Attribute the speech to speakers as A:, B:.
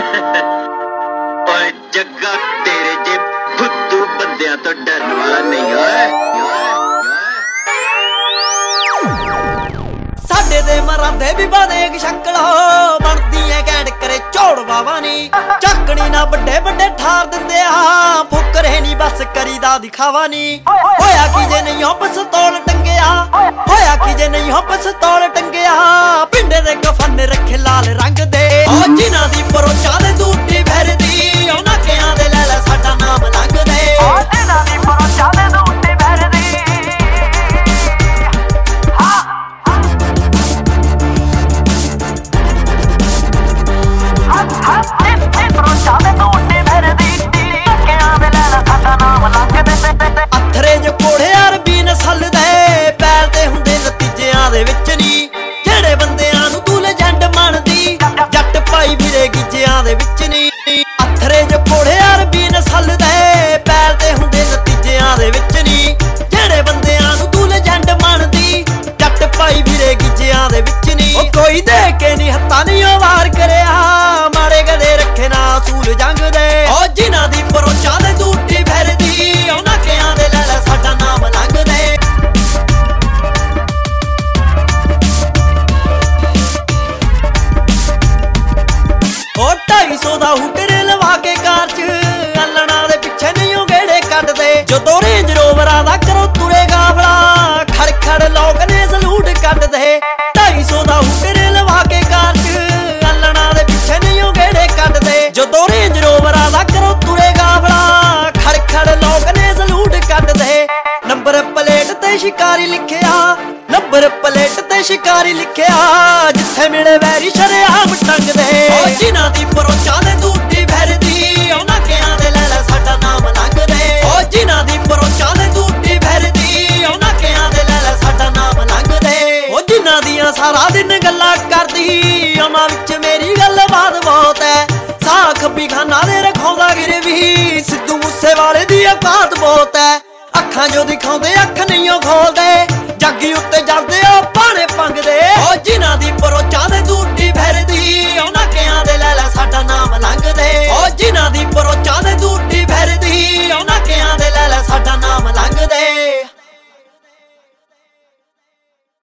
A: ਓਏ ਜੱਗਾ ਤੇਰੇ ਜੇ ਫੁੱਦੂ ਬੰਦਿਆਂ ਤੋਂ ਡਰਨ ਵਾਲਾ ਨਹੀਂ ਓਏ।
B: ਸਾਡੇ ਦੇ ਮਰਾਂਦੇ ਵੀ ਬਾਦੇ ਸ਼ਕਲੋ ਬਣਦੀ ਐ ਗੈਂਡ ਕਰੇ ਝੋੜ ਵਾਵਾ ਨੀ ਚੱਕਣੀ ਨਾ ਵੱਡੇ ਵੱਡੇ ਠਾਰ ਦਿੰਦੇ ਆ ਫੁਕਰੇ ਨੀ ਬਸ ਕਰੀਦਾ ਦਿਖਾਵਾ ਨੀ ਹੋਇਆ ਕੀ ਜੇ ਨਹੀਂ ਹੋ ਪਿਸਤੌਲ ਟੰਗਿਆ ਹੋਇਆ ਕੀ ਜੇ ਨਹੀਂ ਹੋ ਪਿਸਤੌਲ ਟੰਗਿਆ ਪਿੰਡੇ ਦੇ ਕਫਨ ਰੱਖੇ ਲਾਲ ਰੰਗ ਦੇ ਓ ਜਿਨ੍ਹਾਂ ਦੀ ਪਰੋਚਾ ਦੇ ਦੂਟੀ ਭਰਦੀ ਉਹਨਾਂ ਕਿਆਂ ਦੇ ਲੈ ਲੈ ਸਾਡਾ ਨਾਮ ਲੰਘਦੇ ਓ ਜਿਨ੍ਹਾਂ ਦੀ ਪਰੋਚਾ ਦੇ ਦੂਟੀ ਭਰਦੀ ਅਥਰੇ ਜੋ ਕੋੜੇ ਅਰਬੀ ਨਸਲ ਦੇ ਪੈਲ ਤੇ ਹੁੰਦੇ ਨਤੀਜਿਆਂ ਦੇ ਵਿੱਚ ਨੀ ਜਿਹੜੇ ਬੰਦਿਆਂ ਨੂੰ ਤੂੰ ਲੈਜੈਂਡ ਮੰਨਦੀ ਜੱਟ ਪਾਈ ਵੀਰੇ ਗਿੱਜਿਆਂ ਦੇ ਵਿੱਚ ਨੀ ਅਥਰੇ ਜੋ ਕੋੜੇ ਅਰਬੀ ਨਸਲ ਦੇ ਪੈਲ ਤੇ ਹੁੰਦੇ ਨਤੀਜਿਆਂ ਦੇ ਵਿੱਚ ਨੀ ਜਿਹੜੇ ਬੰਦਿਆਂ ਨੂੰ ਤੂੰ ਲੈਜੈਂਡ ਮੰਨਦੀ ਜੱਟ ਪਾਈ ਵੀਰੇ ਗਿੱਜਿਆਂ ਦੇ ਵਿੱਚ ਨੀ ਉਹ ਕੋਈ ਦੇ ਕੇ ਨੀ ਹੱਥਾਂ ਨੀ ਵਾਰ ਕਰਿਆ ਮਾਰੇ ਗਦੇ ਰੱਖੇ ਨਾ ਅਸੂਲ ਜੰਗ ਦੇ ਓ ਜਿਨ੍ਹਾਂ ਦੀ ਪਰੋਚਾ ਦੇ ਦੂਟੀ ਭਰਦੀ ਉਹਨਾਂ ਕਿਆਂ ਦੇ ਲੈ ਲੈ ਸਾਡਾ ਨਾਮ ਲੰਘਦੇ ਓ 250 ਦਾ ਹੂਟਰ ਲਵਾ ਕੇ ਕਾਰ ਚ ਅਲਣਾ ਦੇ ਪਿੱਛੇ ਨਹੀਂ ਉਹ ਗੇੜੇ ਕੱਢਦੇ ਜਦੋਂ ਰੇਂਜ ਰੋਵਰਾਂ ਦਾ ਕਰੋ ਤੁਰੇ ਗਾਫਲਾ ਖੜ ਖੜ ਲੋਕ ਨੇ ਸਲੂਟ ਕੱਢਦੇ 250 ਦਾ ਹੂਟਰ ਲਵਾ ਕੇ ਕਾਰ ਚ ਅਲਣਾ ਦੇ ਪਿੱਛੇ ਨਹੀਂ ਉਹ ਗੇੜੇ ਕੱਢਦੇ ਜਦੋਂ ਰੇਂਜ ਰੋਵਰਾਂ ਦਾ ਕਰੋ ਤੁਰੇ ਗਾਫਲਾ ਖੜ ਖੜ ਲੋਕ ਨੇ ਸਲੂਟ ਕੱਢਦੇ ਨੰਬਰ ਪਲੇਟ ਤੇ ਸ਼ਿਕਾਰੀ ਲਿਖਿਆ ਨੰਬਰ ਪਲੇਟ ਤੇ ਸ਼ਿਕਾਰੀ ਲਿਖਿਆ ਜਿੱਥੇ ਮਿਲੇ ਵੈਰੀ ਸ਼ਰੇਆਮ ਟੰਗਦੇ ਓ ਜਿਨ੍ਹਾਂ ਦੀ ਪਰੋਚਾ ਦੇ ਦੂਟੀ ਭਰਦੀ ਉਹਨਾਂ ਕਿਆਂ ਦੇ ਲੈ ਲੈ ਸਾਡਾ ਨਾਮ ਲੰਘਦੇ ਓ ਜਿਨ੍ਹਾਂ ਦੀ ਪਰੋਚਾ ਦੇ ਦੂਟੀ ਭਰਦੀ ਉਹਨਾਂ ਕਿਆਂ ਦੇ ਲੈ ਲੈ ਸਾਡਾ ਨਾਮ ਲੰਘਦੇ ਓ ਜਿਨ੍ਹਾਂ ਦੀਆਂ ਸਾਰਾ ਦਿਨ ਗੱਲਾਂ ਕਰਦੀ ਉਹਨਾਂ ਵਿੱਚ ਮੇਰੀ ਗੱਲਬਾਤ ਬਹੁਤ ਐ ਸਾਹ ਖੱਬੀ ਖਾਨਾ ਦੇ ਰਖਾਉਂਦਾ ਗਿਰਵੀ ਸਿੱਧੂ ਮੂਸੇਵਾਲੇ ਦੀ ਔਕਾਤ ਬਹੁਤ ਐ ਅੱਖਾਂ ਜੋ ਦਿਖਾਉਂਦੇ ਅੱਖ ਨਹੀਂ ਉਹ ਖੋਲਦੇ ਜੱਗੀ ਉੱਤੇ ਜਾਂਦੇ ਉਹ ਪਾਣੇ ਪੰਗਦੇ ਓ ਜਿਨ੍ਹਾਂ ਦੀ ਪਰੋਚਾ ਦੇ ਦੂਟੀ ਭਰਦੀ